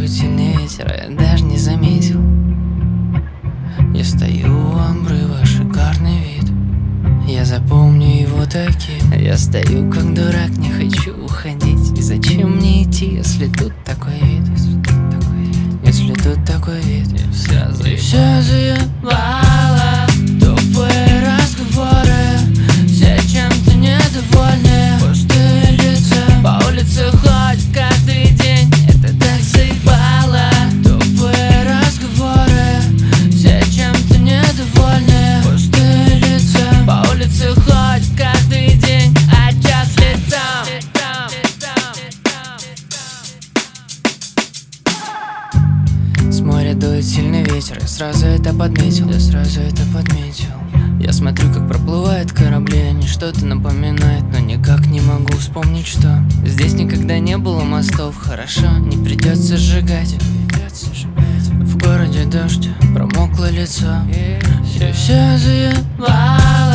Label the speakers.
Speaker 1: дует сильный ветер, а я даже не заметил. Я стою у обрыва, шикарный вид, я запомню его таким. Я стою как дурак, не хочу уходить. И зачем мне идти, если тут такой вид? Если тут такой вид, и все заебало. Тупые разговоры, все чем-то недовольны. Пустые лица, по улице ходят каждый день, это так заебало. Тупые разговоры, все чем-то недовольны. Пустые лица, по улице ходят каждый день, а час летом. С моря дует сильный ветер, я сразу это подметил. Я смотрю, как проплывают корабли, они что-то напоминают, но никак не могу вспомнить, что. Здесь никогда не было мостов, хорошо, не придется сжигать. В городе дождь, промокло лицо, и все заебало.